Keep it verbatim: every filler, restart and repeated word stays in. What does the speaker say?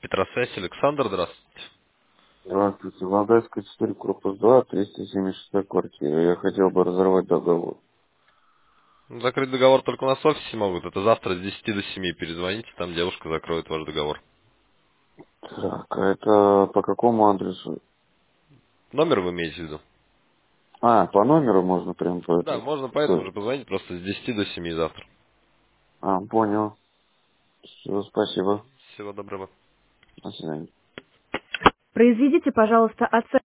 Петросвязь, Александр, здравствуйте. Здравствуйте. Валдайская четыре, корпус два, триста семьдесят шесть квартира. Я хотел бы разорвать договор. Ну, закрыть договор только у нас в офисе могут. Это завтра с десяти до семи перезвоните, там девушка закроет ваш договор. Так, а это по какому адресу? Номер вы имеете в виду? А, по номеру можно прям по Да, этому. можно по этому же позвонить, просто с десяти до семи завтра. А, понял. Все, спасибо. Всего доброго. До свидания. Произведите, пожалуйста, оценку.